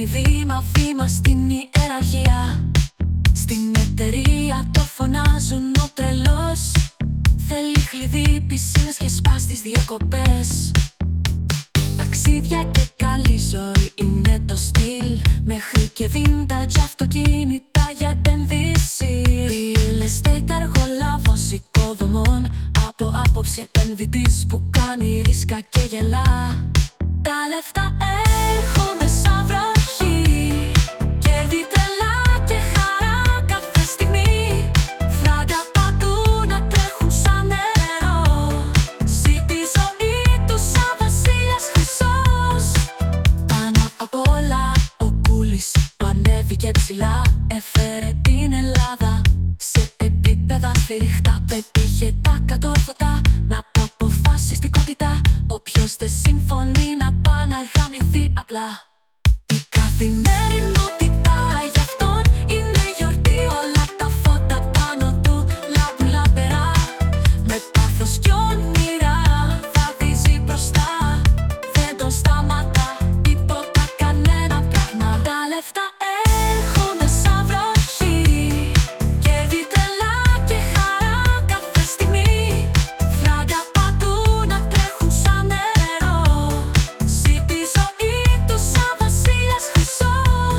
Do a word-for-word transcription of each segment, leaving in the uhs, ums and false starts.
βήμα-βήμα στην ιεραρχία. Στην εταιρεία το φωνάζουν ο τρελός. Θέλει κλειδί, πισίνες και σπά στις διακοπές. Ταξίδια και καλή ζωή είναι το στυλ. Μέχρι και vintage αυτοκίνητα για επενδύσει. Real estate εργολάβος οικοδομών. Από άποψη επενδυτής που κάνει ρίσκα και γελά. Τα λεφτά έρχονται σαν βροχή. Κέρδη τρελά και χαρά κάθε στιγμή. Φράγκα παντού να τρέχουν σαν νερό. Ζει τη ζωή του σαν βασίλειας χρυσός. Πάνω απ' όλα ο Κούλης που ανέβηκε ψηλά. Έφερε την Ελλάδα σε επίπεδα σφυριχτά. Πετύχε τα κατόρθωτα με αποφασιστικότητα. Όποιος δεν συμφωνεί να πάει να γαμηθεί απλά. Η καθημερινότητα γι' αυτόν είναι γιορτή. Όλα τα φώτα πάνω του λάμπουν λαμπερά. Με πάθος κι όνειρα βαδίζει μπροστά. Δεν τον σταματά τίποτα, κανένα πράγμα. Τα λεφτά έρχονται σαν βροχή. Κέρδη τρελά και χαρά κάθε στιγμή. Φράγκα παντού να τρέχουν σαν νερό. Ζει τη ζωή του σαν βασίλειας χρυσός.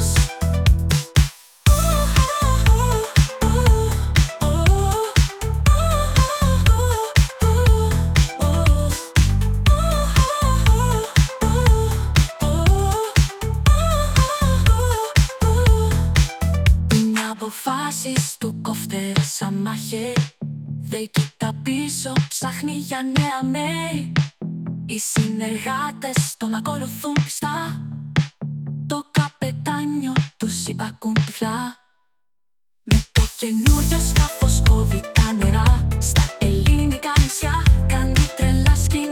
Είναι αποφάσεις του κόφτε σαν μαχαίρι. Δεν κοιτά πίσω, ψάχνει για νέα μέρη. Οι συνεργάτες τον ακολουθούν πιστά. Το καπετάνιο τους υπακούν τυφλά. Με το καινούριο σκάφος κόβει τα νερά. Στα ελληνικά νησιά κάνει τρελά σκηνικά.